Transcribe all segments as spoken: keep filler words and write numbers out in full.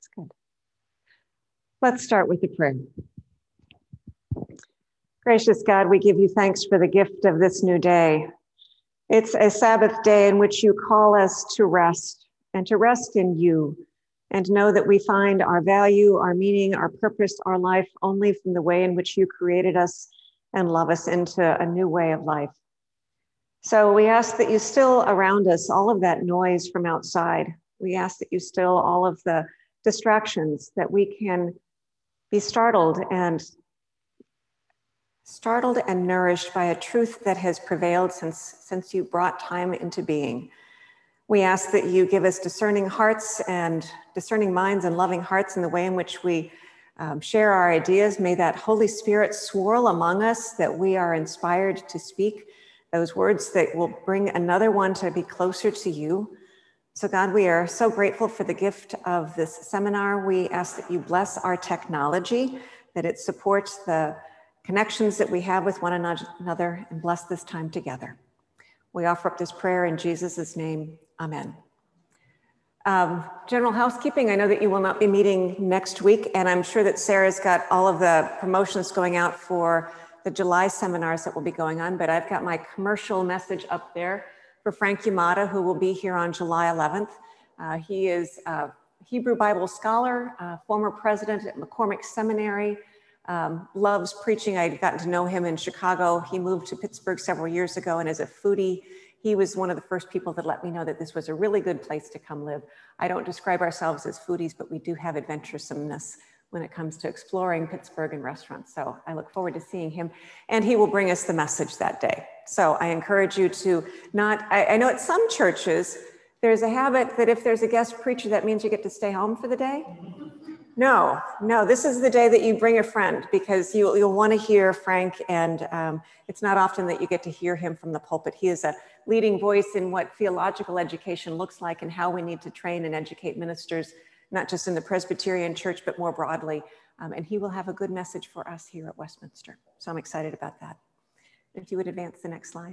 Good. Let's start with the prayer. Gracious God, we give you thanks for the gift of this new day. It's a Sabbath day in which you call us to rest and to rest in you and know that we find our value, our meaning, our purpose, our life only from the way in which you created us and love us into a new way of life. So we ask that you still around us all of that noise from outside. We ask that you still all of the distractions, that we can be startled and startled and nourished by a truth that has prevailed since, since you brought time into being. We ask that you give us discerning hearts and discerning minds and loving hearts in the way in which we um, share our ideas. May that Holy Spirit swirl among us, that we are inspired to speak those words that will bring another one to be closer to you. So God, we are so grateful for the gift of this seminar. We ask that you bless our technology, that it supports the connections that we have with one another, and bless this time together. We offer up this prayer in Jesus' name, amen. Um, general housekeeping, I know that you will not be meeting next week, and I'm sure that Sarah's got all of the promotions going out for the July seminars that will be going on, but I've got my commercial message up there for Frank Yamada, who will be here on July eleventh. Uh, he is a Hebrew Bible scholar, uh, former president at McCormick Seminary, um, loves preaching. I'd gotten to know him in Chicago. He moved to Pittsburgh several years ago, and as a foodie, he was one of the first people that let me know that this was a really good place to come live. I don't describe ourselves as foodies, but we do have adventuresomeness when it comes to exploring Pittsburgh and restaurants. So I look forward to seeing him, and he will bring us the message that day. So I encourage you to not, I, I know at some churches, there's a habit that if there's a guest preacher, that means you get to stay home for the day. No, no, this is the day that you bring a friend, because you, you'll want to hear Frank, and um, it's not often that you get to hear him from the pulpit. He is a leading voice in what theological education looks like and how we need to train and educate ministers, not just in the Presbyterian Church, but more broadly. Um, and he will have a good message for us here at Westminster. So I'm excited about that. If you would advance the next slide.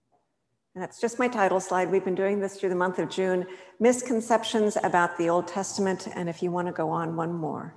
And that's just my title slide. We've been doing this through the month of June, Misconceptions about the Old Testament. And if you want to go on one more.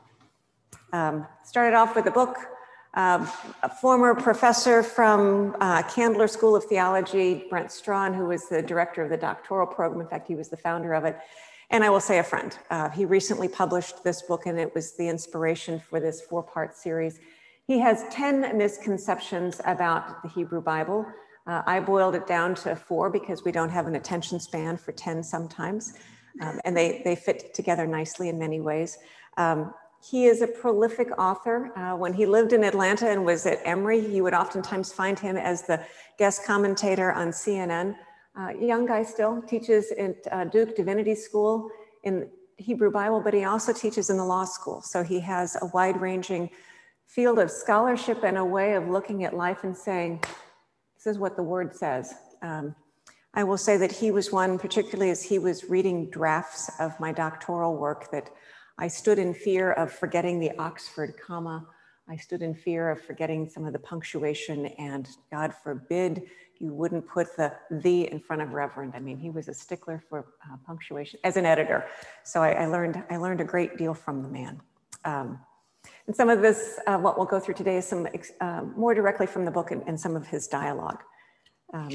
Um, started off with a book, um, a former professor from uh, Candler School of Theology, Brent Strawn, who was the director of the doctoral program. In fact, he was the founder of it. And I will say a friend. Uh, he recently published this book, and it was the inspiration for this four-part series. He has ten misconceptions about the Hebrew Bible. Uh, I boiled it down to four because we don't have an attention span for ten sometimes. Um, and they, they fit together nicely in many ways. Um, he is a prolific author. Uh, when he lived in Atlanta and was at Emory, you would oftentimes find him as the guest commentator on C N N. Uh, young guy still, teaches at uh, Duke Divinity School in Hebrew Bible, but he also teaches in the law school. So he has a wide-ranging field of scholarship and a way of looking at life and saying, this is what the word says. Um, I will say that he was one, particularly as he was reading drafts of my doctoral work, that I stood in fear of forgetting the Oxford comma. I stood in fear of forgetting some of the punctuation, and God forbid you wouldn't put the the in front of reverend. I mean, he was a stickler for uh, punctuation as an editor. So I, I learned I learned a great deal from the man. Um, and some of this, uh, what we'll go through today is some uh, more directly from the book and, and some of his dialogue. Um,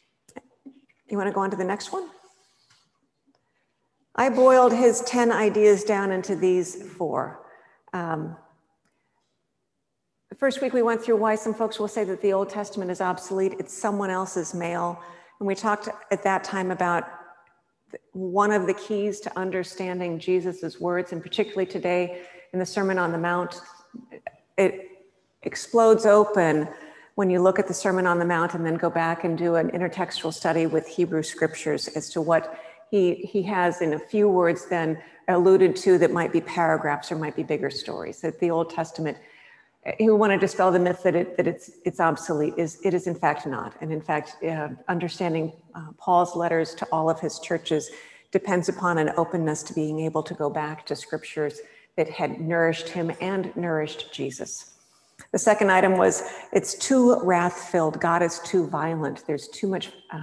you wanna go on to the next one? I boiled his ten ideas down into these four. Um, The first week we went through why some folks will say that the Old Testament is obsolete. It's someone else's mail. And we talked at that time about one of the keys to understanding Jesus's words, and particularly today in the Sermon on the Mount, it explodes open when you look at the Sermon on the Mount and then go back and do an intertextual study with Hebrew scriptures as to what he, he has in a few words then alluded to that might be paragraphs or might be bigger stories, that the Old Testament, who want to dispel the myth that it that it's it's obsolete, is it is in fact not. And in fact, uh, understanding uh, Paul's letters to all of his churches depends upon an openness to being able to go back to scriptures that had nourished him and nourished Jesus. The second item was, it's too wrath-filled. God is too violent. There's too much uh,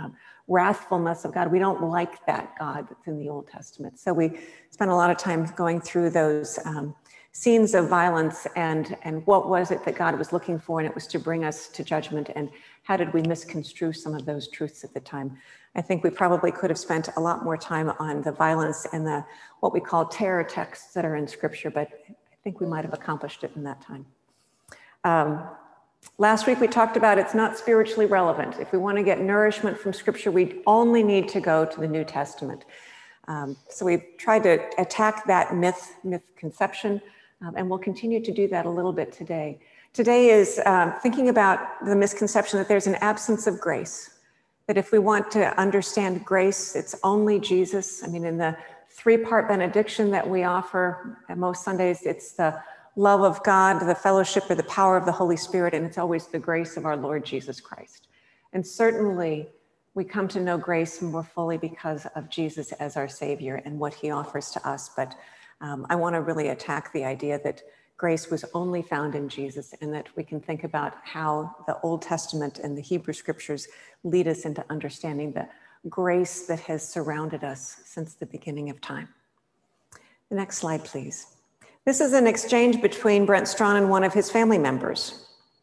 wrathfulness of God. We don't like that God that's in the Old Testament. So we spent a lot of time going through those um, scenes of violence and, and what was it that God was looking for, and it was to bring us to judgment, and how did we misconstrue some of those truths at the time. I think we probably could have spent a lot more time on the violence and the what we call terror texts that are in Scripture, but I think we might have accomplished it in that time. Um, last week we talked about it's not spiritually relevant. If we want to get nourishment from Scripture, we only need to go to the New Testament. Um, so we've tried to attack that myth, myth conception, um, and we'll continue to do that a little bit today. Today is um, thinking about the misconception that there's an absence of grace, that if we want to understand grace, it's only Jesus. I mean, in the three-part benediction that we offer at most Sundays, it's the love of God, the fellowship or the power of the Holy Spirit, and it's always the grace of our Lord Jesus Christ. And certainly we come to know grace more fully because of Jesus as our Savior and what he offers to us. But um, I want to really attack the idea that grace was only found in Jesus, and that we can think about how the Old Testament and the Hebrew Scriptures lead us into understanding the grace that has surrounded us since the beginning of time. The next slide, please. This is an exchange between Brent Strawn and one of his family members.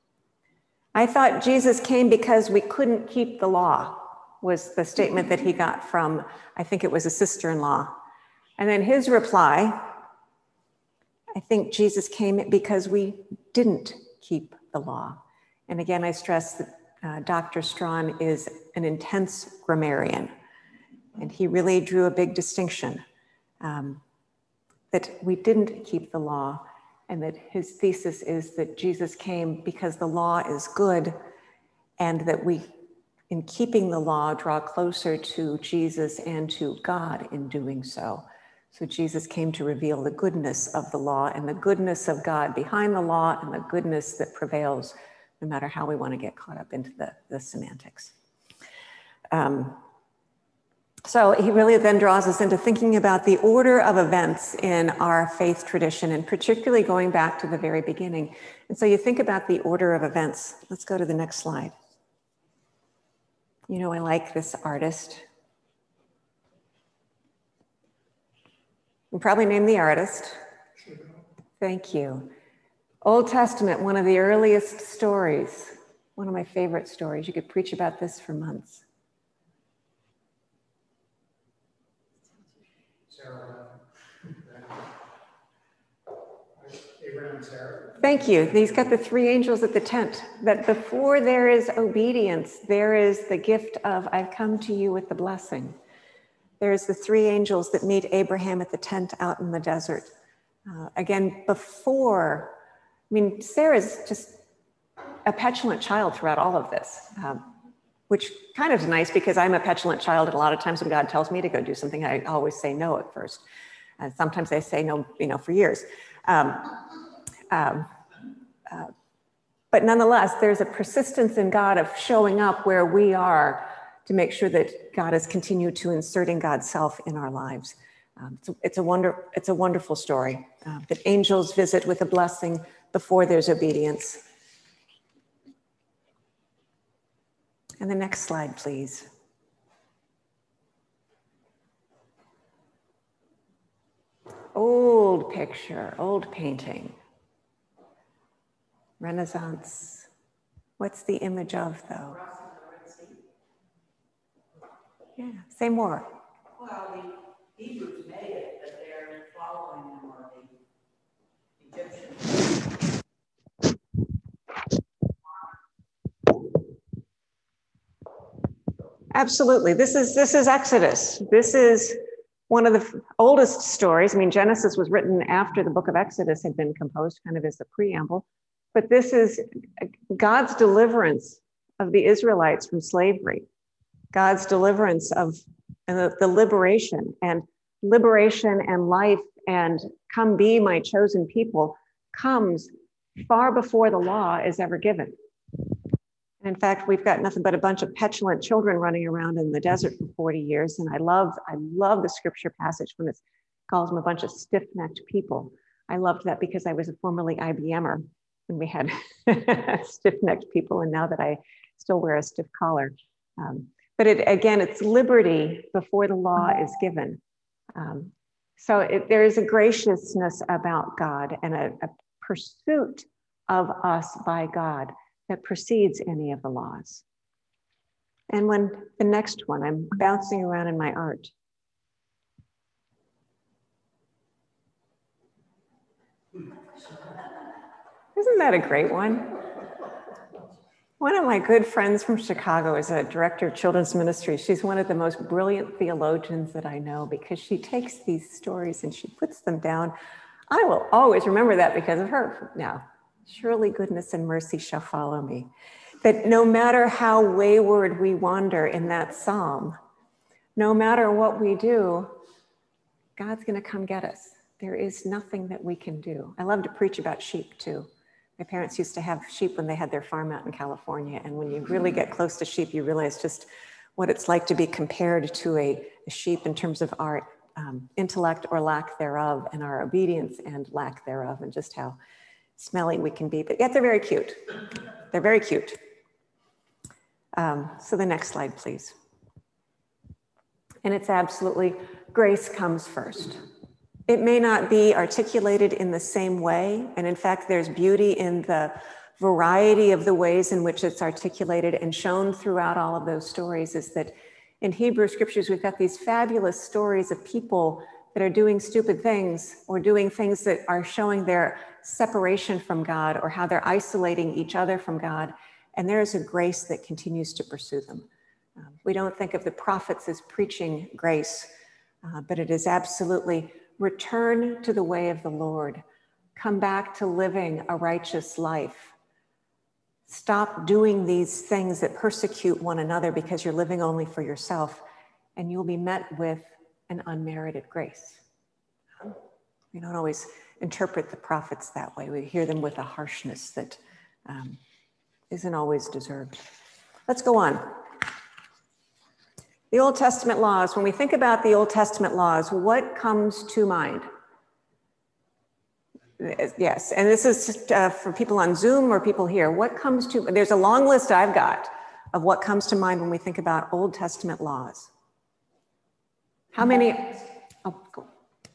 I thought Jesus came because we couldn't keep the law, was the statement that he got from, I think it was a sister-in-law. And then his reply, I think Jesus came because we didn't keep the law. And again, I stress that uh, Doctor Strawn is an intense grammarian, and he really drew a big distinction. Um, that we didn't keep the law, and that his thesis is that Jesus came because the law is good, and that we, in keeping the law, draw closer to Jesus and to God in doing so. So Jesus came to reveal the goodness of the law and the goodness of God behind the law and the goodness that prevails, no matter how we want to get caught up into the, the semantics. Um, So he really then draws us into thinking about the order of events in our faith tradition, and particularly going back to the very beginning. And so you think about the order of events. Let's go to the next slide. You know, I like this artist. You probably named the artist. Thank you. Old Testament, one of the earliest stories, one of my favorite stories. You could preach about this for months. Abraham and Sarah. Thank you. He's got the three angels at the tent, that before there is obedience, there is the gift of, I've come to you with the blessing. There's the three angels that meet Abraham at the tent out in the desert. Uh, again, before, I mean, Sarah's just a petulant child throughout all of this, um, which kind of is nice because I'm a petulant child, and a lot of times when God tells me to go do something, I always say no at first. And sometimes I say no, you know, for years. Um, um, uh, but nonetheless, there's a persistence in God of showing up where we are to make sure that God has continued to inserting God's self in our lives. Um, so it's a wonder, it's a wonderful story uh, that angels visit with a blessing before there's obedience. And the next slide, please. Old picture, old painting. Renaissance. What's the image of, though? Yeah, say more. Well, the Hebrews made it, but they're following them, or the Egyptians. Absolutely. This is this is Exodus. This is one of the oldest stories. I mean, Genesis was written after the book of Exodus had been composed, kind of as the preamble. But this is God's deliverance of the Israelites from slavery, God's deliverance of and the, the liberation and liberation and life and come be my chosen people comes far before the law is ever given. In fact, we've got nothing but a bunch of petulant children running around in the desert for forty years. And I love, I love the scripture passage when it calls them a bunch of stiff-necked people. I loved that because I was a formerly I B M er and we had stiff-necked people. And now that I still wear a stiff collar. Um, But it, again, it's liberty before the law is given. Um, so it, there is a graciousness about God and a, a pursuit of us by God that precedes any of the laws. And when the next one, I'm bouncing around in my art. Isn't that a great one? One of my good friends from Chicago is a director of children's ministry. She's one of the most brilliant theologians that I know because she takes these stories and she puts them down. I will always remember that because of her. Now, surely goodness and mercy shall follow me. That no matter how wayward we wander in that psalm, no matter what we do, God's going to come get us. There is nothing that we can do. I love to preach about sheep too. My parents used to have sheep when they had their farm out in California. And when you really get close to sheep, you realize just what it's like to be compared to a, a sheep in terms of our um, intellect or lack thereof, and our obedience and lack thereof, and just how smelly we can be. But yet they're very cute. They're very cute. Um, so the next slide, please. And it's absolutely, grace comes first. It may not be articulated in the same way. And in fact, there's beauty in the variety of the ways in which it's articulated and shown throughout all of those stories. Is that in Hebrew scriptures, we've got these fabulous stories of people that are doing stupid things or doing things that are showing their separation from God or how they're isolating each other from God. And there is a grace that continues to pursue them. Um, we don't think of the prophets as preaching grace, uh, but it is absolutely return to the way of the Lord. Come back to living a righteous life. Stop doing these things that persecute one another because you're living only for yourself, and you'll be met with an unmerited grace. We don't always interpret the prophets that way. We hear them with a harshness that um, isn't always deserved. Let's go on. The Old Testament laws. When we think about the Old Testament laws, what comes to mind? Yes, and this is just, uh, for people on Zoom or people here. What comes to, there's a long list I've got of what comes to mind when we think about Old Testament laws. How many? Oh, go.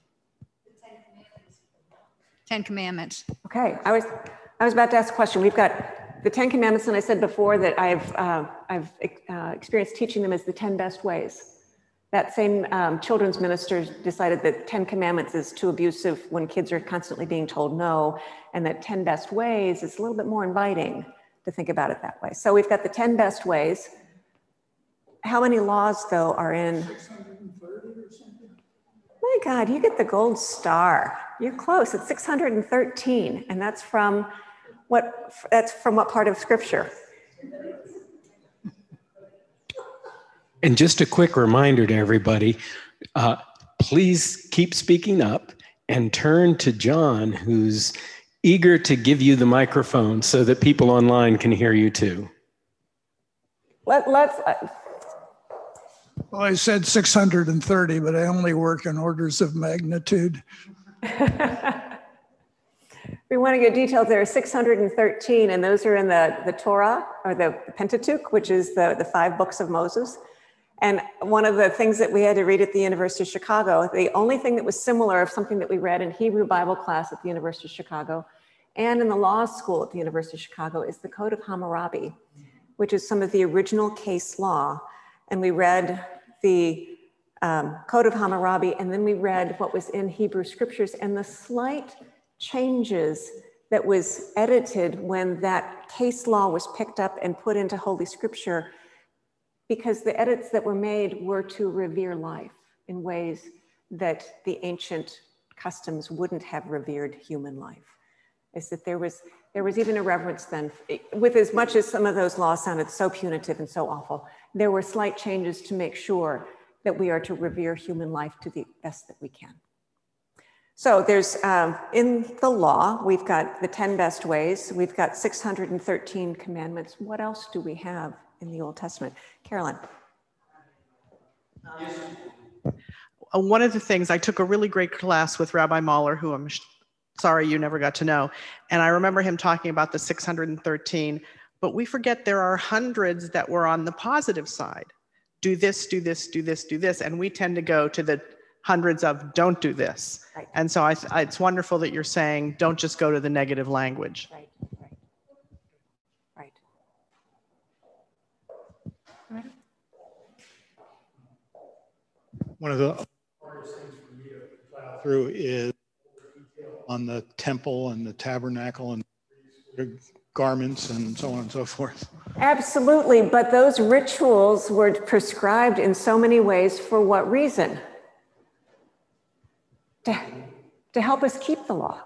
Ten Commandments. Okay, I was, I was about to ask a question. We've got the Ten Commandments, and I said before that I've, uh, I've uh, experienced teaching them as the ten best ways. That same um, children's minister decided that Ten Commandments is too abusive when kids are constantly being told no, and that ten best ways is a little bit more inviting to think about it that way. So we've got the ten best ways. How many laws, though, are in? six hundred thirty or something? My God, you get the gold star. You're close. It's six hundred thirteen, and that's from what? That's from what part of Scripture? And just a quick reminder to everybody, uh, please keep speaking up and turn to John, who's eager to give you the microphone so that people online can hear you too. Let, let's. Uh, Well, I said six hundred thirty, but I only work in orders of magnitude. We want to get details. There are six hundred thirteen, and those are in the, the Torah, or the Pentateuch, which is the, the five books of Moses. And one of the things that we had to read at the University of Chicago, the only thing that was similar of something that we read in Hebrew Bible class at the University of Chicago and in the law school at the University of Chicago, is the Code of Hammurabi, which is some of the original case law. And we read the um, Code of Hammurabi, and then we read what was in Hebrew scriptures and the slight changes that was edited when that case law was picked up and put into Holy Scripture, because the edits that were made were to revere life in ways that the ancient customs wouldn't have revered human life. Is that there was, there was even a reverence then, with as much as some of those laws sounded so punitive and so awful, there were slight changes to make sure that we are to revere human life to the best that we can. So there's, um, in the law, we've got the ten best ways. We've got six hundred thirteen commandments. What else do we have in the Old Testament? Carolyn. One of the things, I took a really great class with Rabbi Mahler, who I'm sorry you never got to know. And I remember him talking about the six hundred thirteen, but we forget there are hundreds that were on the positive side. do this, do this, do this, do this. And we tend to go to the hundreds of don't do this. Right. And so I, I, it's wonderful that you're saying, don't just go to the negative language. Right, right, right. One of the hardest things for me to plow through is on the temple and the tabernacle and the garments and so on and so forth. Absolutely, but those rituals were prescribed in so many ways for what reason? To, to help us keep the law.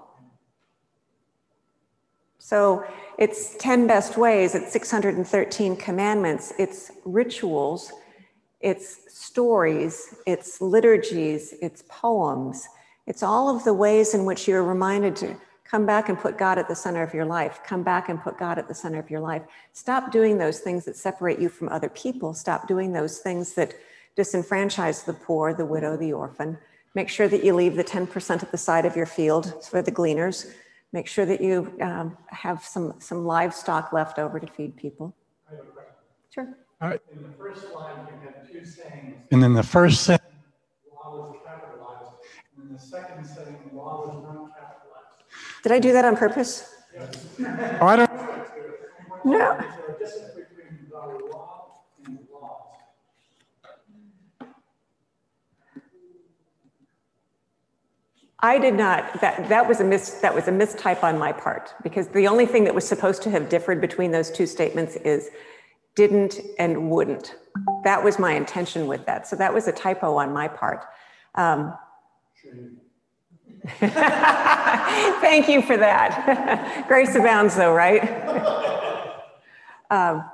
So it's ten best ways, it's six hundred thirteen commandments, it's rituals, it's stories, it's liturgies, it's poems, it's all of the ways in which you're reminded to come back and put God at the center of your life. Come back and put God at the center of your life. Stop doing those things that separate you from other people. Stop doing those things that disenfranchise the poor, the widow, the orphan. Make sure that you leave the ten percent at the side of your field for the gleaners. Make sure that you um, have some, some livestock left over to feed people. I have a question. Sure. All right. In the first line, you had two sayings. And then the first sentence, law was capitalized. And in the second saying, law was not capitalized. Did I do that on purpose? Yes. Oh, I don't know. No. Is there a difference between the law and the laws? I did not, that, that was a mis, that was a mistype on my part, because the only thing that was supposed to have differed between those two statements is didn't and wouldn't. That was my intention with that. So that was a typo on my part. Um, Thank you for that. Grace abounds though, right? um,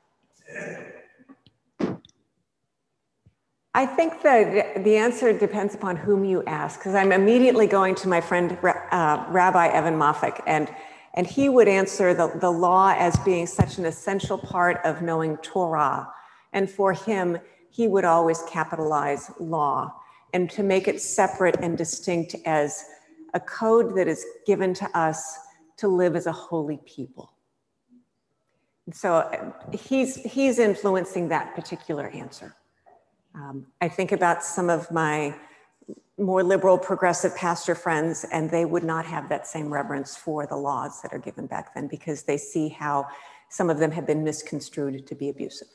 I think that the answer depends upon whom you ask, because I'm immediately going to my friend, uh, Rabbi Evan Moffick, and, and he would answer the, the law as being such an essential part of knowing Torah. And for him, he would always capitalize law, and to make it separate and distinct as a code that is given to us to live as a holy people. And so he's, he's influencing that particular answer. Um, I think about some of my more liberal progressive pastor friends, and they would not have that same reverence for the laws that are given back then, because they see how some of them have been misconstrued to be abusive.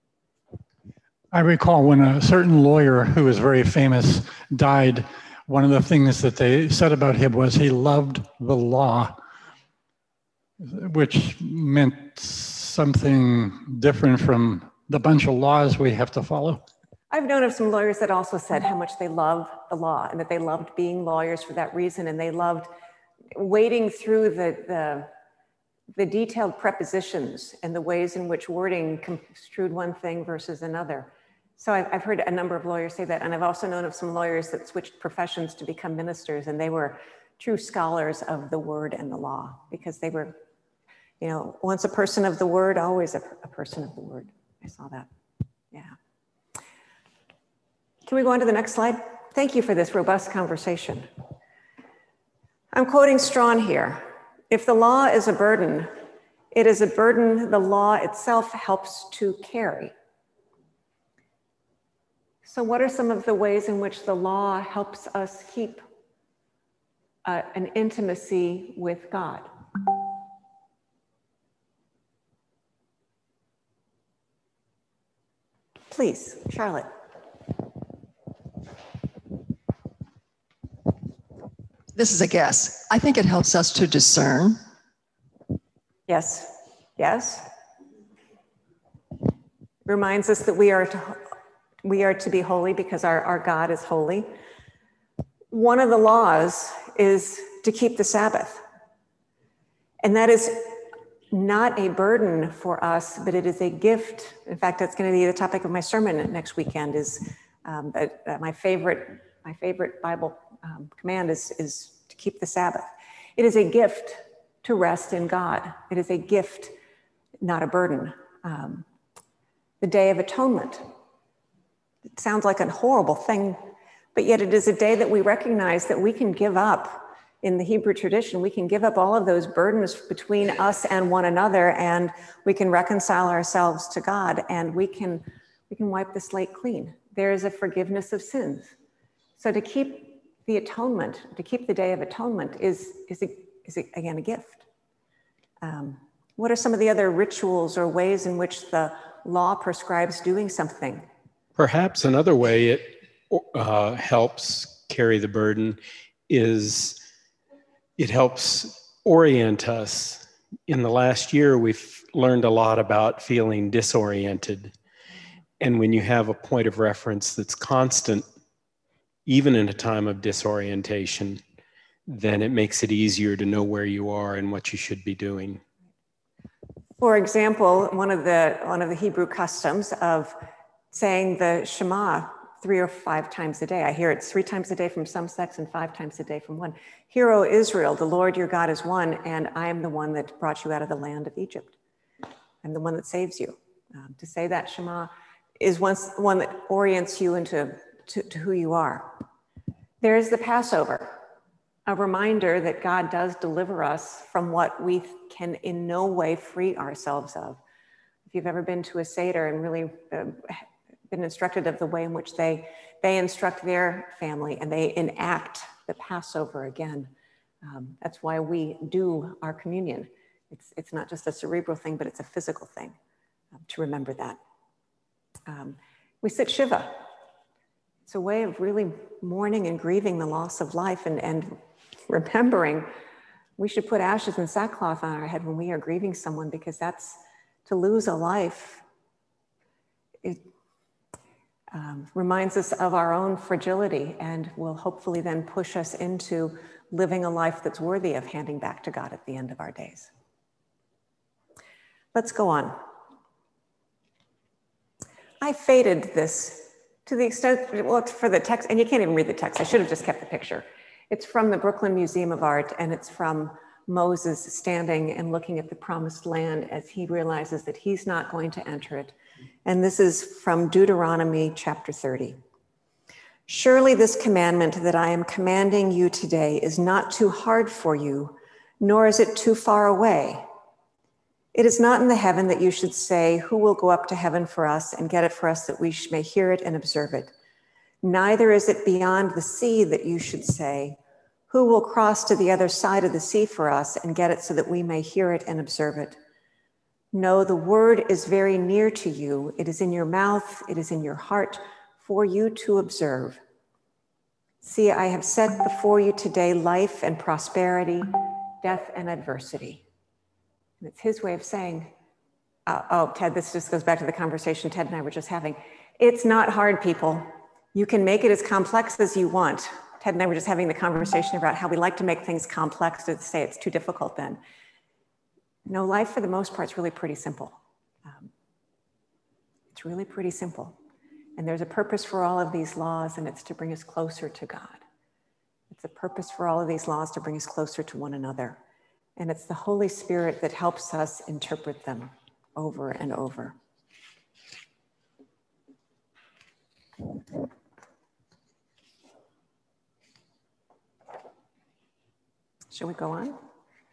I recall when a certain lawyer who was very famous died, one of the things that they said about him was he loved the law, which meant something different from the bunch of laws we have to follow. I've known of some lawyers that also said how much they love the law, and that they loved being lawyers for that reason, and they loved wading through the, the, the detailed prepositions and the ways in which wording construed one thing versus another. So I've, I've heard a number of lawyers say that, and I've also known of some lawyers that switched professions to become ministers, and they were true scholars of the word and the law, because they were, you know, once a person of the word, always a, a person of the word. I saw that, yeah. Can we go on to the next slide? Thank you for this robust conversation. I'm quoting Strawn here. If the law is a burden, it is a burden the law itself helps to carry. So what are some of the ways in which the law helps us keep uh, an intimacy with God? Please, Charlotte. This is a guess. I think it helps us to discern. Yes, yes. Reminds us that we are to, we are to be holy because our, our God is holy. One of the laws is to keep the Sabbath. And that is not a burden for us, but it is a gift. In fact, that's going to be the topic of my sermon next weekend. Is um, uh, my favorite my favorite Bible um, command is is to keep the Sabbath. It is a gift to rest in God. It is a gift, not a burden. Um, the Day of Atonement. It sounds like a horrible thing, but yet it is a day that we recognize that we can give up. In the Hebrew tradition, we can give up all of those burdens between us and one another, and we can reconcile ourselves to God, and we can we can wipe the slate clean. There is a forgiveness of sins. So to keep the atonement, to keep the Day of Atonement is, is, a, is a, again, a gift. Um, what are some of the other rituals or ways in which the law prescribes doing something? Perhaps another way it uh, helps carry the burden is it helps orient us. In the last year, we've learned a lot about feeling disoriented. And when you have a point of reference that's constant, even in a time of disorientation, then it makes it easier to know where you are and what you should be doing. For example, one of the, one of the Hebrew customs of saying the Shema three or five times a day. I hear it's three times a day from some sects and five times a day from one. Hear, O Israel, the Lord your God is one, and I am the one that brought you out of the land of Egypt. I'm the one that saves you. Um, to say that Shema is once, one that orients you into to, to who you are. There is the Passover, a reminder that God does deliver us from what we can in no way free ourselves of. If you've ever been to a Seder and really uh, been instructed of the way in which they, they instruct their family and they enact the Passover again. Um, that's why we do our communion. It's, it's not just a cerebral thing, but it's a physical thing, um, to remember that. Um, we sit Shiva. It's a way of really mourning and grieving the loss of life and, and remembering we should put ashes and sackcloth on our head when we are grieving someone, because that's to lose a life. It um, reminds us of our own fragility and will hopefully then push us into living a life that's worthy of handing back to God at the end of our days. Let's go on. I faded this to the extent, well, it's for the text, and you can't even read the text. I should have just kept the picture. It's from the Brooklyn Museum of Art, and it's from Moses standing and looking at the promised land as he realizes that he's not going to enter it. And this is from Deuteronomy chapter thirty. Surely this commandment that I am commanding you today is not too hard for you, nor is it too far away. It is not in the heaven that you should say, who will go up to heaven for us and get it for us that we may hear it and observe it. Neither is it beyond the sea that you should say, who will cross to the other side of the sea for us and get it so that we may hear it and observe it. No, the word is very near to you. It is in your mouth. It is in your heart for you to observe. See, I have set before you today life and prosperity, death and adversity. And it's his way of saying, uh, oh, Ted, this just goes back to the conversation Ted and I were just having. It's not hard, people. You can make it as complex as you want. Ted and I were just having the conversation about how we like to make things complex to say it's too difficult then. No, life for the most part is really pretty simple. Um, it's really pretty simple. And there's a purpose for all of these laws, and it's to bring us closer to God. It's a purpose for all of these laws to bring us closer to one another. And it's the Holy Spirit that helps us interpret them over and over. Shall we go on?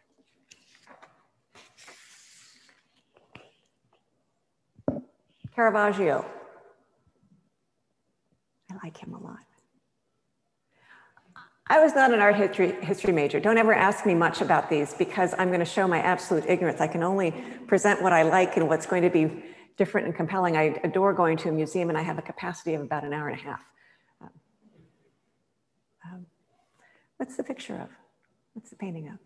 Caravaggio. I like him a lot. I was not an art history, history major. Don't ever ask me much about these because I'm going to show my absolute ignorance. I can only present what I like and what's going to be different and compelling. I adore going to a museum, and I have a capacity of about an hour and a half. Um, um, what's the picture of? What's the painting of?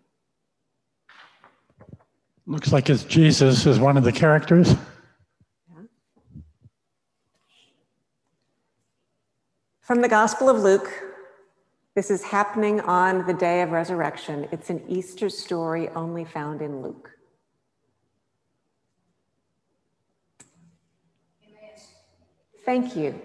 Looks like it's Jesus as one of the characters. Yeah. From the Gospel of Luke. This is happening on the day of resurrection. It's an Easter story only found in Luke. Thank you.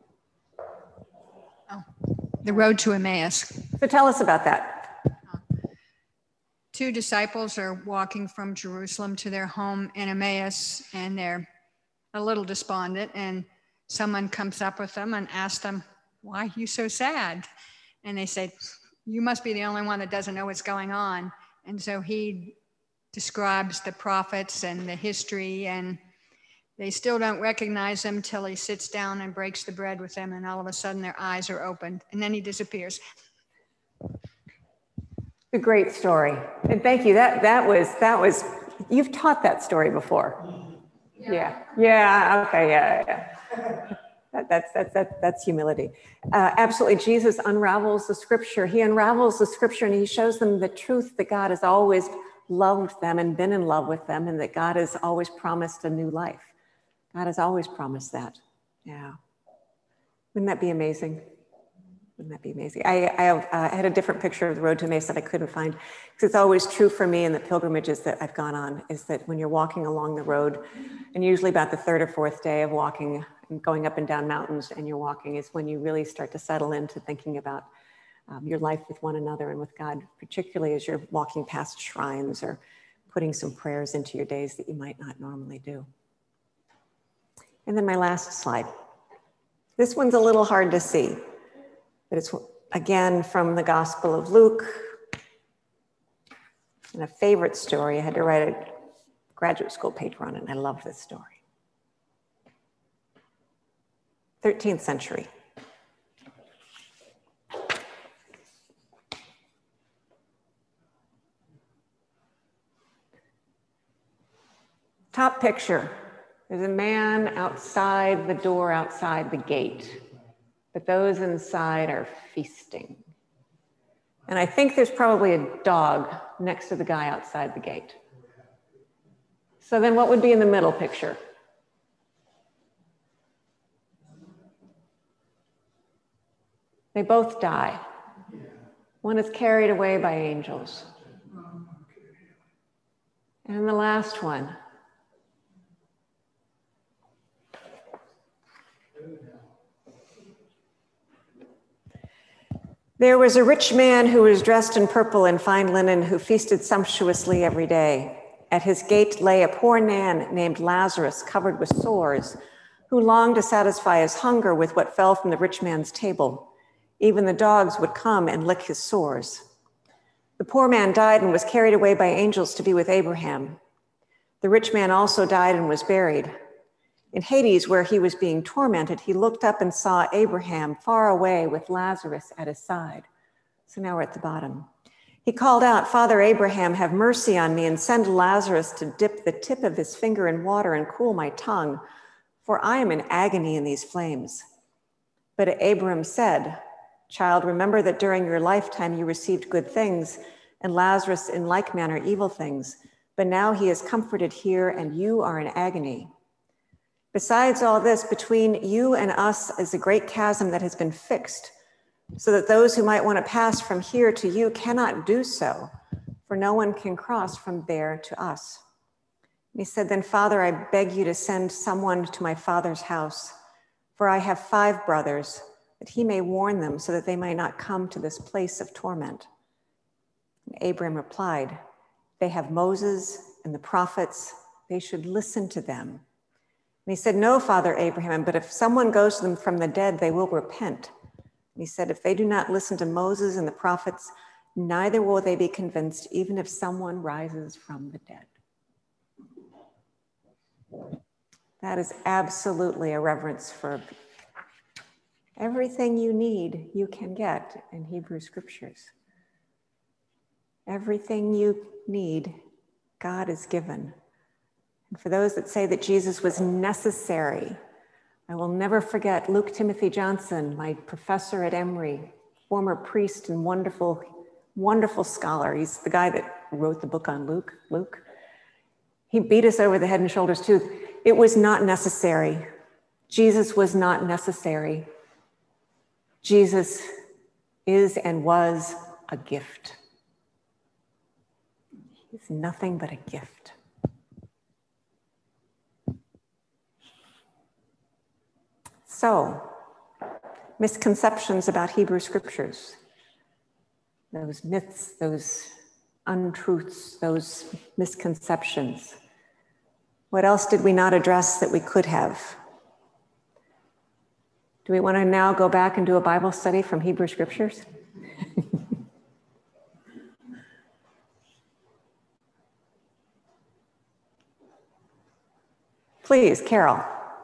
Oh, the road to Emmaus. So tell us about that. Two disciples are walking from Jerusalem to their home in Emmaus, and they're a little despondent, and someone comes up with them and asks them, why are you so sad? And they say, you must be the only one that doesn't know what's going on. And so he describes the prophets and the history and They still don't recognize him till he sits down and breaks the bread with them, and all of a sudden their eyes are opened, and then he disappears. A great story. And thank you. That that was that was you've taught that story before. Yeah. Yeah. yeah okay. Yeah. Yeah. That, that's that's that, that's humility. Uh, absolutely. Jesus unravels the scripture. He unravels the scripture and he shows them the truth that God has always loved them and been in love with them, and that God has always promised a new life. God has always promised that. Yeah. Wouldn't that be amazing? Wouldn't that be amazing? I, I, have, uh, I had a different picture of the road to Emmaus that I couldn't find, because it's always true for me in the pilgrimages that I've gone on, is that when you're walking along the road, and usually about the third or fourth day of walking and going up and down mountains and you're walking, is when you really start to settle into thinking about um, your life with one another and with God, particularly as you're walking past shrines or putting some prayers into your days that you might not normally do. And then my last slide. This one's a little hard to see, but it's again from the Gospel of Luke. And a favorite story. I had to write a graduate school paper on it, and I love this story. thirteenth century. Top picture. There's a man outside the door, outside the gate, but those inside are feasting. And I think there's probably a dog next to the guy outside the gate. So then what would be in the middle picture? They both die. One is carried away by angels. And the last one. There was a rich man who was dressed in purple and fine linen, who feasted sumptuously every day. At his gate lay a poor man named Lazarus, covered with sores, who longed to satisfy his hunger with what fell from the rich man's table. Even the dogs would come and lick his sores. The poor man died and was carried away by angels to be with Abraham. The rich man also died and was buried. In Hades, where he was being tormented, he looked up and saw Abraham far away with Lazarus at his side. So now we're at the bottom. He called out, "Father Abraham, have mercy on me and send Lazarus to dip the tip of his finger in water and cool my tongue, for I am in agony in these flames." But Abraham said, "Child, remember that during your lifetime you received good things, and Lazarus in like manner evil things. But now he is comforted here and you are in agony. Besides all this, between you and us is a great chasm that has been fixed, so that those who might want to pass from here to you cannot do so, for no one can cross from there to us." And he said, "Then, Father, I beg you to send someone to my father's house, for I have five brothers, that he may warn them so that they might not come to this place of torment." And Abraham replied, "They have Moses and the prophets. They should listen to them." And he said, "No, Father Abraham, but if someone goes to them from the dead, they will repent." And he said, "If they do not listen to Moses and the prophets, neither will they be convinced, even if someone rises from the dead." That is absolutely a reverence for everything you need, you can get in Hebrew scriptures. Everything you need, God has given. And for those that say that Jesus was necessary, I will never forget Luke Timothy Johnson, my professor at Emory, former priest and wonderful, wonderful scholar. He's the guy that wrote the book on Luke, Luke. He beat us over the head and shoulders too. It was not necessary. Jesus was not necessary. Jesus is and was a gift. He's nothing but a gift. So, misconceptions about Hebrew scriptures, those myths, those untruths, those misconceptions. What else did we not address that we could have? Do we want to now go back and do a Bible study from Hebrew scriptures? Please, Carol.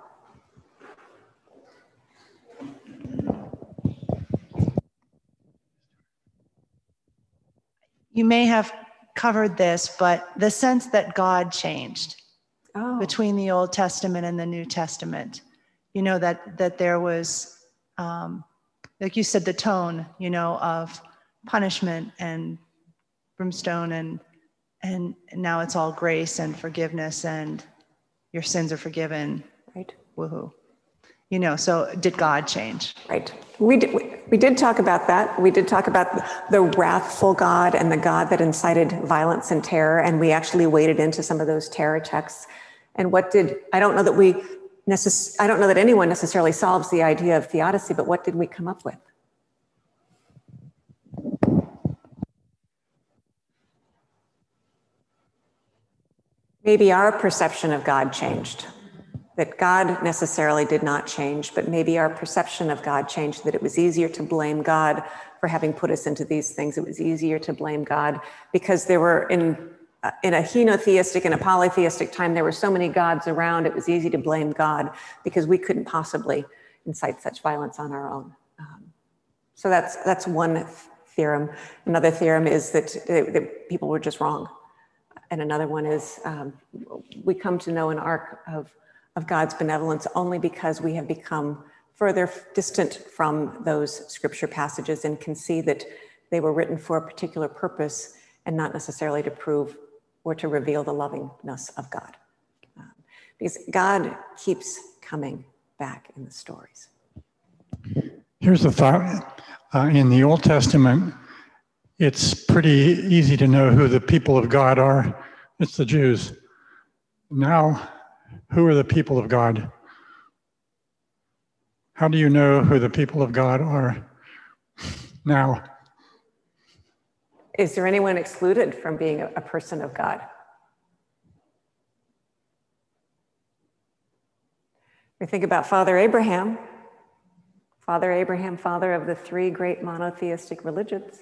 You may have covered this, but the sense that God changed Oh. between the Old Testament and the New Testament, you know, that, that there was, um, like you said, the tone, you know, of punishment and brimstone, and, and now it's all grace and forgiveness and your sins are forgiven. Right. Woohoo. You know, so did God change? Right. We did, we, we did talk about that. We did talk about the wrathful God and the God that incited violence and terror. And we actually waded into some of those terror texts. And what did, I don't know that we necess- I don't know that anyone necessarily solves the idea of theodicy, but what did we come up with? Maybe our perception of God changed. That God necessarily did not change, but maybe our perception of God changed, that it was easier to blame God for having put us into these things. It was easier to blame God because there were, in, uh, in a henotheistic and a polytheistic time, there were so many gods around, it was easy to blame God because we couldn't possibly incite such violence on our own. Um, so that's, that's one th- theorem. Another theorem is that, uh, that people were just wrong. And another one is um, we come to know an arc of of God's benevolence only because we have become further distant from those scripture passages and can see that they were written for a particular purpose and not necessarily to prove or to reveal the lovingness of God. Um, because God keeps coming back in the stories. Here's a thought. Uh, in the Old Testament, it's pretty easy to know who the people of God are. It's the Jews. Now, who are the people of God? How do you know who the people of God are now? Is there anyone excluded from being a, a person of God? We think about Father Abraham. Father Abraham, father of the three great monotheistic religions.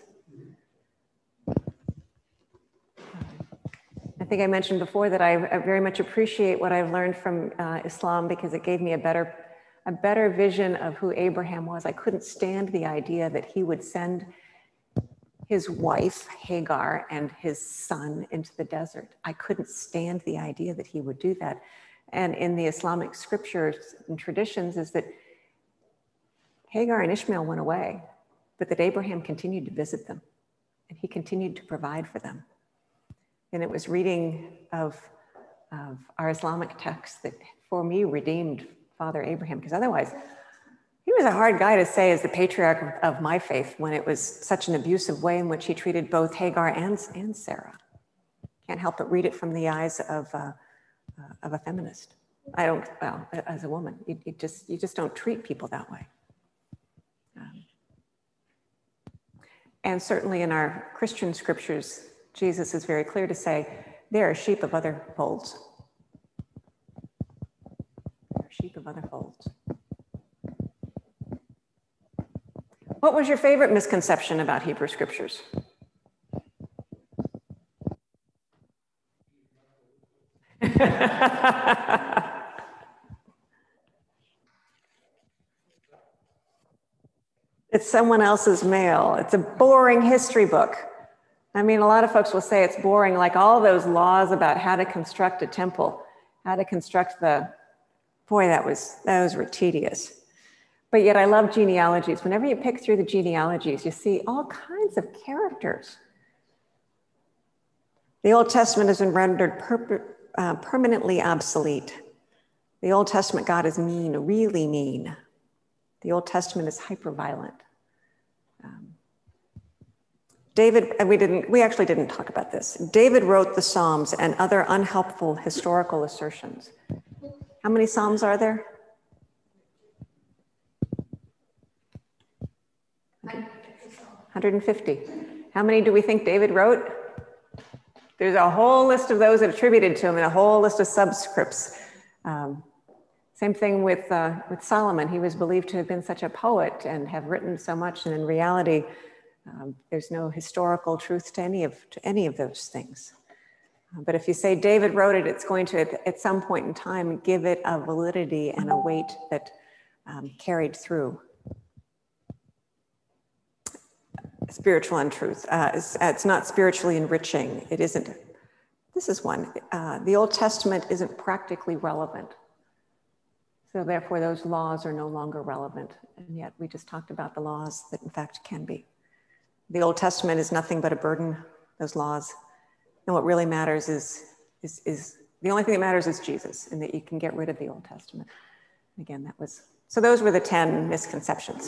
I think I mentioned before that I very much appreciate what I've learned from uh, Islam because it gave me a better, a better vision of who Abraham was. I couldn't stand the idea that he would send his wife, Hagar, and his son into the desert. I couldn't stand the idea that he would do that. And in the Islamic scriptures and traditions is that Hagar and Ishmael went away, but that Abraham continued to visit them and he continued to provide for them. And it was reading of, of our Islamic text that for me redeemed Father Abraham, because otherwise he was a hard guy to say as the patriarch of, of my faith when it was such an abusive way in which he treated both Hagar and, and Sarah. Can't help but read it from the eyes of, uh, uh, of a feminist. I don't, well, as a woman, you, you, just, you just don't treat people that way. Um, and certainly in our Christian scriptures, Jesus is very clear to say, there are sheep of other folds. There are sheep of other folds. What was your favorite misconception about Hebrew scriptures? It's someone else's mail. It's a boring history book. I mean, a lot of folks will say it's boring, like all those laws about how to construct a temple, how to construct the, boy, that was, those were tedious. But yet I love genealogies. Whenever you pick through the genealogies, you see all kinds of characters. The Old Testament has been rendered per, uh, permanently obsolete. The Old Testament God is mean, really mean. The Old Testament is hyper-violent. Um, David, we didn't, we actually didn't talk about this. David wrote the Psalms and other unhelpful historical assertions. How many Psalms are there? one hundred fifty. How many do we think David wrote? There's a whole list of those attributed to him and a whole list of subscripts. Um, same thing with, uh, with Solomon. He was believed to have been such a poet and have written so much, and in reality, Um, there's no historical truth to any of to any of those things. But if you say David wrote it, it's going to, at, at some point in time, give it a validity and a weight that um, carried through. Spiritual untruth. Uh, it's, it's not spiritually enriching. It isn't. This is one. Uh, the Old Testament isn't practically relevant. So therefore, those laws are no longer relevant. And yet we just talked about the laws that in fact can be. The Old Testament is nothing but a burden, those laws. And what really matters is, is, is the only thing that matters is Jesus, and that you can get rid of the Old Testament. Again, that was, so those were the ten misconceptions.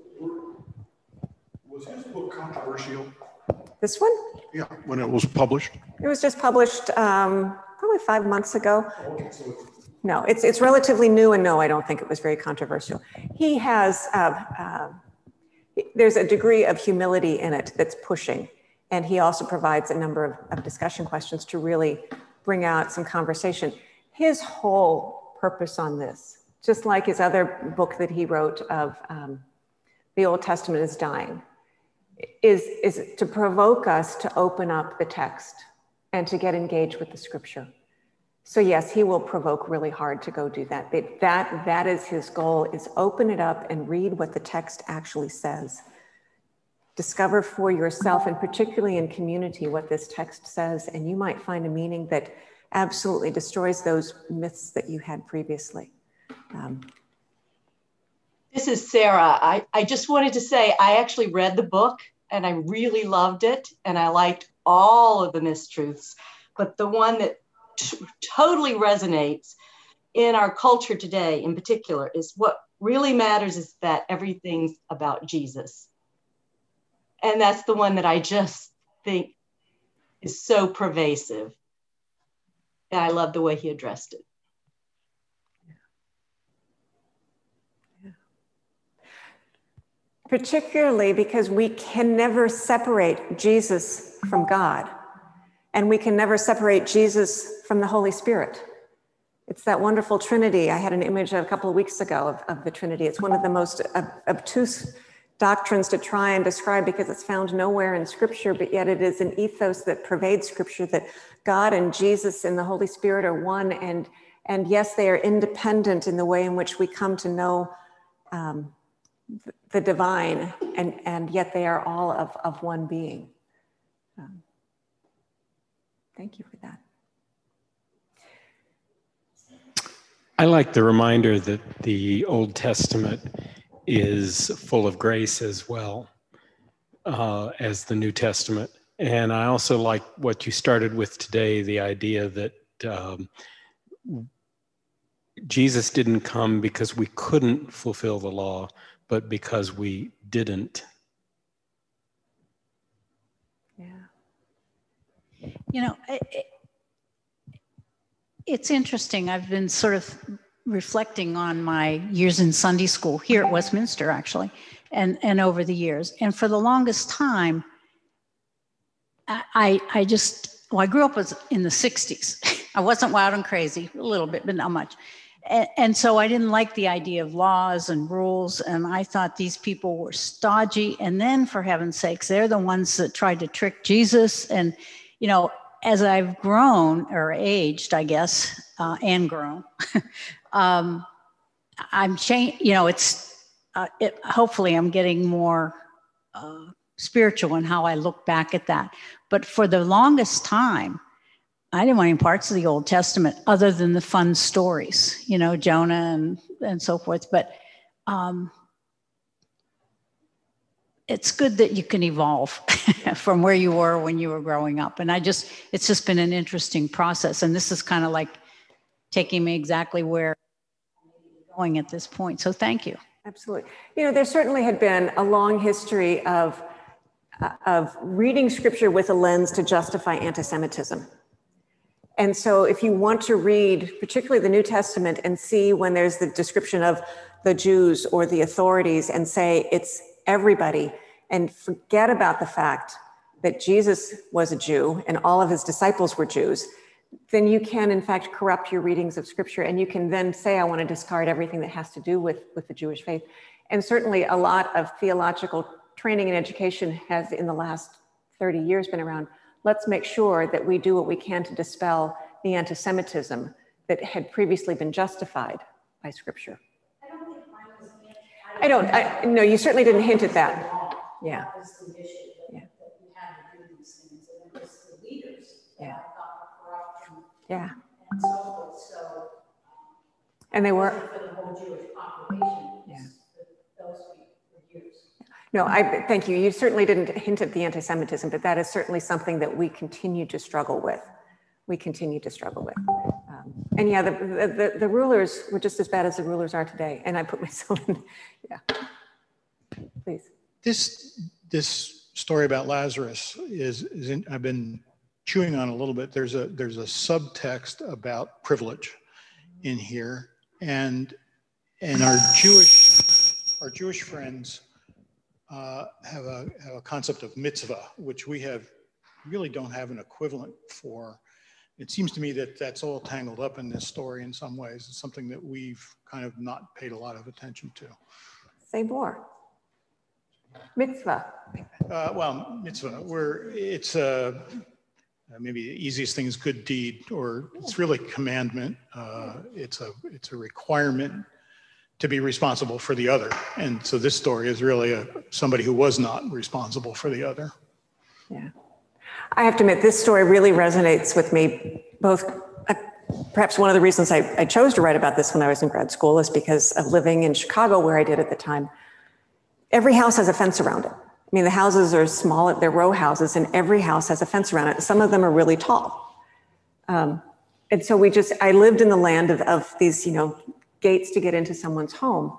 Was his book controversial? This one? Yeah, when it was published. It was just published um, probably five months ago. No, it's, it's relatively new, and no, I don't think it was very controversial. He has, uh, uh, there's a degree of humility in it that's pushing. And he also provides a number of, of discussion questions to really bring out some conversation. His whole purpose on this, just like his other book that he wrote of um, The Old Testament is Dying, is, is to provoke us to open up the text and to get engaged with the scripture. So yes, he will provoke really hard to go do that. But that, that is his goal, is open it up and read what the text actually says. Discover for yourself, and particularly in community, what this text says, and you might find a meaning that absolutely destroys those myths that you had previously. Um, This is Sarah. I, I just wanted to say I actually read the book and I really loved it, and I liked all of the mistruths, but the one that t- totally resonates in our culture today in particular is what really matters is that everything's about Jesus. And that's the one that I just think is so pervasive. And I love the way he addressed it. Yeah. Particularly because we can never separate Jesus from God. And we can never separate Jesus from the Holy Spirit. It's that wonderful Trinity. I had an image a couple of weeks ago of, of the Trinity. It's one of the most ob- obtuse doctrines to try and describe because it's found nowhere in Scripture, but yet it is an ethos that pervades Scripture, that God and Jesus and the Holy Spirit are one, and, and yes, they are independent in the way in which we come to know um, the divine, and, and yet they are all of, of one being. Um, thank you for that. I like the reminder that the Old Testament is full of grace as well uh, as the New Testament. And I also like what you started with today, the idea that um, Jesus didn't come because we couldn't fulfill the law, but because we didn't. Yeah. You know, it, it's interesting. I've been sort of reflecting on my years in Sunday school here at Westminster, actually, and, and over the years. And for the longest time, I, I just, well, I grew up was in the sixties. I wasn't wild and crazy, a little bit, but not much. And, and so I didn't like the idea of laws and rules. And I thought these people were stodgy. And then, for heaven's sakes, they're the ones that tried to trick Jesus. And, you know, as I've grown or aged, I guess, uh, and grown, um, I'm changed, you know, it's, uh, it, hopefully I'm getting more uh, spiritual in how I look back at that. But for the longest time, I didn't want any parts of the Old Testament other than the fun stories, you know, Jonah and, and so forth. But um, it's good that you can evolve from where you were when you were growing up. And I just, it's just been an interesting process. And this is kind of like taking me exactly where I'm going at this point. So thank you. Absolutely. You know, there certainly had been a long history of, uh, of reading Scripture with a lens to justify anti-Semitism. And so if you want to read, particularly the New Testament, and see when there's the description of the Jews or the authorities and say it's everybody, and forget about the fact that Jesus was a Jew and all of his disciples were Jews, then you can in fact corrupt your readings of Scripture, and you can then say, I want to discard everything that has to do with, with the Jewish faith. And certainly a lot of theological training and education has in the last thirty years been around let's make sure that we do what we can to dispel the anti-Semitism that had previously been justified by Scripture. I don't, I, no, you certainly didn't hint at that. Yeah. Yeah. Yeah. Yeah. And they were. Yeah. No, I thank you. You certainly didn't hint at the anti-Semitism, but that is certainly something that we continue to struggle with. We continue to struggle with. Um, and yeah, the, the, the rulers were just as bad as the rulers are today. And I put myself in, yeah. Please. This, this story about Lazarus is, is in, I've been chewing on a little bit. There's a, there's a subtext about privilege in here. And, and our Jewish, our Jewish friends uh, have a, have a concept of mitzvah, which we have, really don't have an equivalent for. It seems to me that that's all tangled up in this story in some ways. It's something that we've kind of not paid a lot of attention to. Say more. Mitzvah. Uh, well, mitzvah, where it's uh, maybe the easiest thing is good deed, or it's really commandment. Uh, it's a it's a requirement to be responsible for the other. And so this story is really a, somebody who was not responsible for the other. Yeah. I have to admit, this story really resonates with me. Both, uh, perhaps one of the reasons I, I chose to write about this when I was in grad school is because of living in Chicago, where I did at the time. Every house has a fence around it. I mean, the houses are small, they're row houses, and every house has a fence around it. Some of them are really tall. Um, and so we just, I lived in the land of, of these, you know, gates to get into someone's home.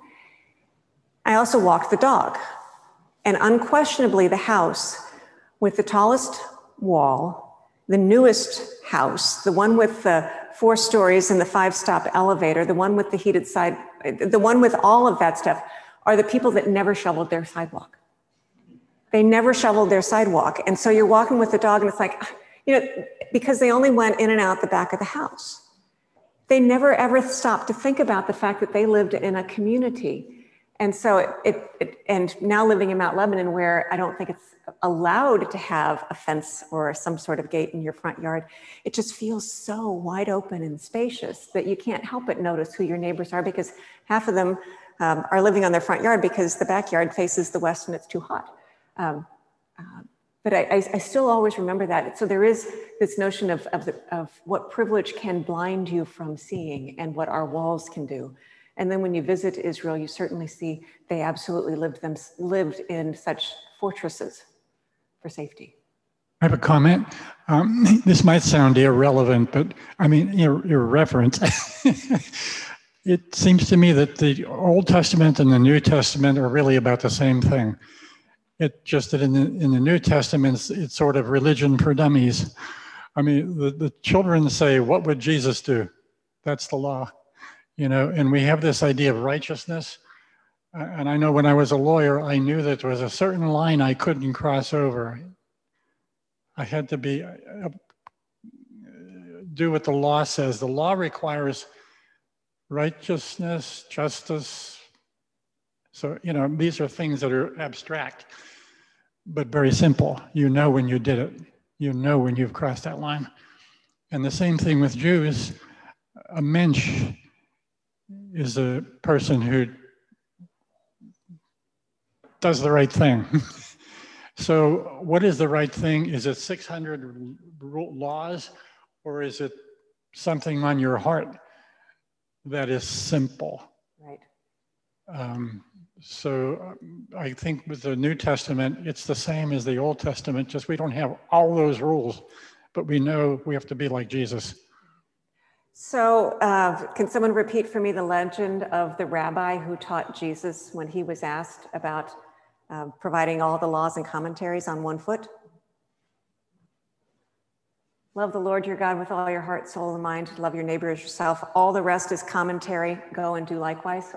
I also walked the dog. And unquestionably, the house with the tallest wall, the newest house, the one with the four stories and the five-stop elevator, the one with the heated side, the one with all of that stuff, are the people that never shoveled their sidewalk. They never shoveled their sidewalk. And so you're walking with the dog and it's like, you know, because they only went in and out the back of the house. They never ever stopped to think about the fact that they lived in a community. And so it, it, it and now living in Mount Lebanon, where I don't think it's allowed to have a fence or some sort of gate in your front yard, it just feels so wide open and spacious that you can't help but notice who your neighbors are, because half of them um, are living on their front yard because the backyard faces the west and it's too hot. Um, uh, but I, I, I still always remember that. So there is this notion of, of, the, of what privilege can blind you from seeing and what our walls can do. And then when you visit Israel, you certainly see they absolutely lived, them, lived in such fortresses for safety. I have a comment. Um, this might sound irrelevant, but I mean, ir irreverent. It seems to me that the Old Testament and the New Testament are really about the same thing. It just that in the, in the New Testament, it's, it's sort of religion for dummies. I mean, the, the children say, what would Jesus do? That's the law, you know, and we have this idea of righteousness. Uh, and I know when I was a lawyer, I knew that there was a certain line I couldn't cross over. I had to be, uh, do what the law says. The law requires righteousness, justice. So, you know, these are things that are abstract, but very simple. You know when you did it. You know when you've crossed that line. And the same thing with Jews. A mensch is a person who does the right thing. So what is the right thing? Is it six hundred laws, or is it something on your heart that is simple? Right. Um, so I think with the New Testament, it's the same as the Old Testament, just we don't have all those rules, but we know we have to be like Jesus. So uh, can someone repeat for me the legend of the rabbi who taught Jesus when he was asked about uh, providing all the laws and commentaries on one foot? Love the Lord your God with all your heart, soul, and mind. Love your neighbor as yourself. All the rest is commentary. Go and do likewise.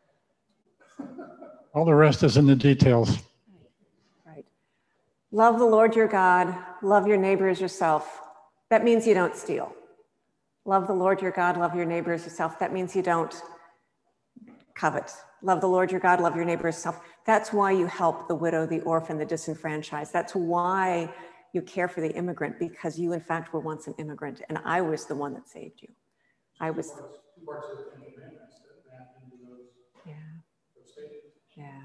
All the rest is in the details. Right. Love the Lord your God. Love your neighbor as yourself. That means you don't steal. Love the Lord your God. Love your neighbor as yourself. That means you don't covet. Love the Lord your God. Love your neighbor as yourself. That's why you help the widow, the orphan, the disenfranchised. That's why You care for the immigrant because you, in fact, were once an immigrant, and I was the one that saved you. I was. Yeah. Yeah.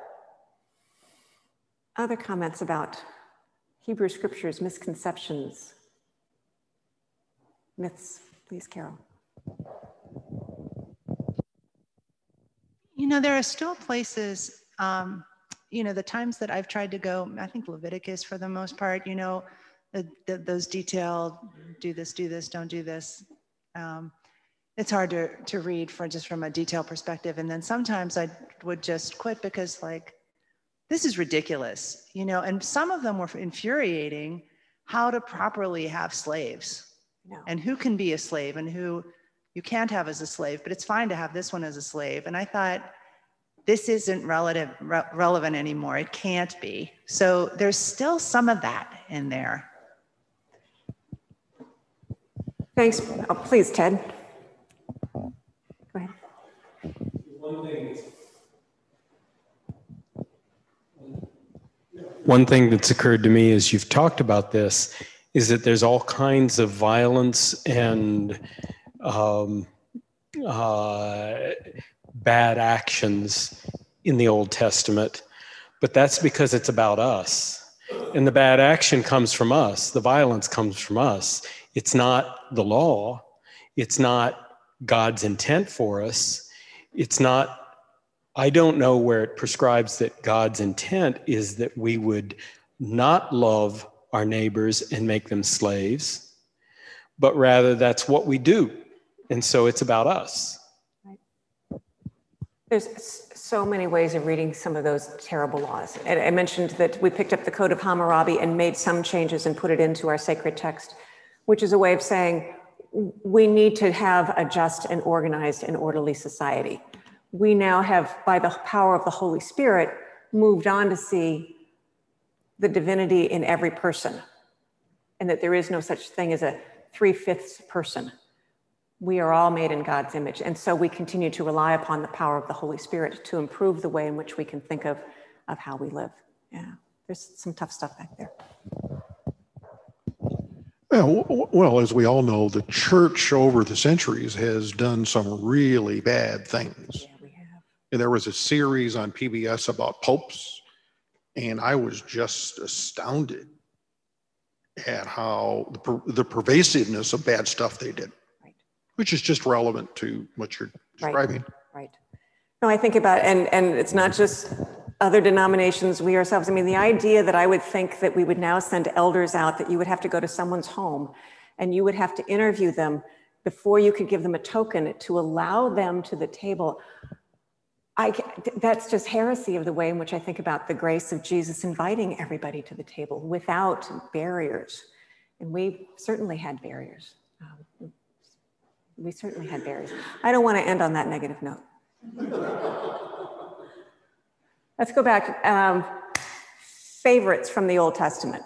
Other comments about Hebrew scriptures, misconceptions, myths, please, Carol. You know, there are still places, um, you know, the times that I've tried to go, I think Leviticus for the most part, you know, the, the, those detailed, do this, do this, don't do this. Um, it's hard to, to read for just from a detailed perspective. And then sometimes I would just quit because like, this is ridiculous, you know, and some of them were infuriating, how to properly have slaves No. and who can be a slave and who you can't have as a slave, but it's fine to have this one as a slave. And I thought, this isn't relative, re relevant anymore. It can't be. So there's still some of that in there. Thanks. Oh, please, Ted. Go ahead. One thing, one thing that's occurred to me as you've talked about this is that there's all kinds of violence and um, uh, bad actions in the Old Testament, but that's because it's about us. And the bad action comes from us. The violence comes from us. It's not the law. It's not God's intent for us. It's not, I don't know where it prescribes that God's intent is that we would not love our neighbors and make them slaves, but rather that's what we do. And so it's about us. Right. There's so many ways of reading some of those terrible laws. And I mentioned that we picked up the Code of Hammurabi and made some changes and put it into our sacred text, which is a way of saying we need to have a just and organized and orderly society. We now have, by the power of the Holy Spirit, moved on to see the divinity in every person, and that there is no such thing as a three-fifths person. We are all made in God's image. And so we continue to rely upon the power of the Holy Spirit to improve the way in which we can think of, of how we live. Yeah, there's some tough stuff back there. Well, well, as we all know, the church over the centuries has done some really bad things. Yeah, we have. And there was a series on P B S about popes, and I was just astounded at how the, per, the pervasiveness of bad stuff they did, right. Which is just relevant to what you're describing. Right. right. No, I think about, and, and it's not just other denominations, we ourselves. I mean, the idea that I would think that we would now send elders out, that you would have to go to someone's home and you would have to interview them before you could give them a token to allow them to the table. I, that's just heresy of the way in which I think about the grace of Jesus inviting everybody to the table without barriers. And we certainly had barriers. Um, we certainly had barriers. I don't want to end on that negative note. Let's go back. Um, favorites from the Old Testament.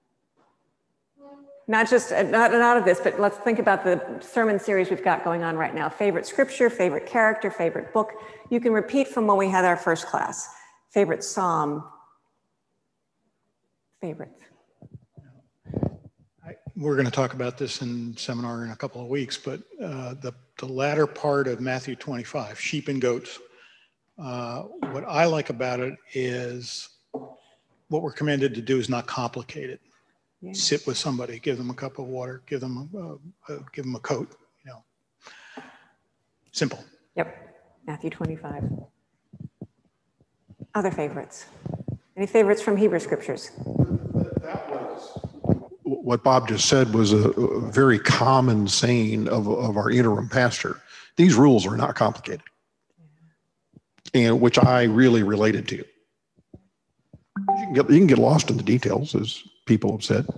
Not just, not, not of this, but let's think about the sermon series we've got going on right now. Favorite scripture, favorite character, favorite book. You can repeat from when we had our first class. Favorite psalm. Favorites. I, we're going to talk about this in seminar in a couple of weeks, but uh, the, the latter part of Matthew twenty-five, sheep and goats. Uh, what I like about it is what we're commanded to do is not complicated. Yeah. Sit with somebody, give them a cup of water, give them a, uh, give them a coat, you know. Simple. Yep, Matthew twenty-five. Other favorites? Any favorites from Hebrew scriptures? That was what Bob just said was a, a very common saying of, of our interim pastor. These rules are not complicated. And which I really related to. You can get, you can get lost in the details, as people have said.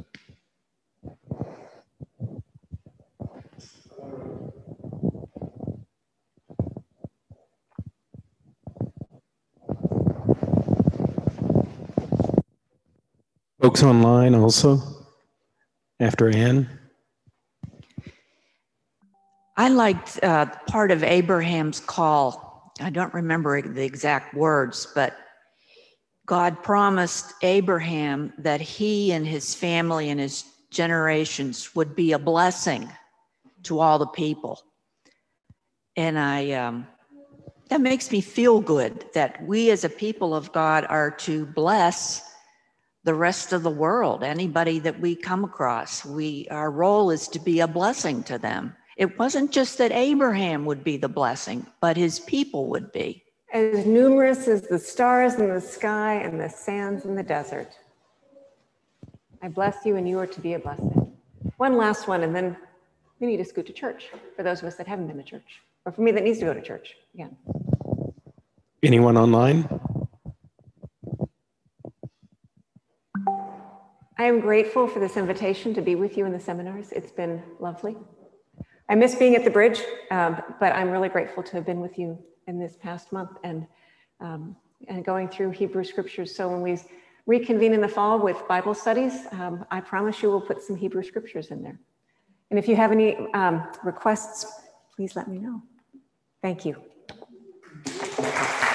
Folks online also, after Ann. I liked uh, part of Abraham's call. I don't remember the exact words, but God promised Abraham that he and his family and his generations would be a blessing to all the people. And I, um, that makes me feel good that we as a people of God are to bless the rest of the world, anybody that we come across. We, our role is to be a blessing to them. It wasn't just that Abraham would be the blessing, but his people would be. As numerous as the stars in the sky and the sands in the desert. I bless you and you are to be a blessing. One last one, and then we need to scoot to church for those of us that haven't been to church, or for me that needs to go to church again. Anyone online? I am grateful for this invitation to be with you in the seminars. It's been lovely. I miss being at the bridge, um, but I'm really grateful to have been with you in this past month and, um, and going through Hebrew scriptures. So when we reconvene in the fall with Bible studies, um, I promise you we'll put some Hebrew scriptures in there. And if you have any um, requests, please let me know. Thank you.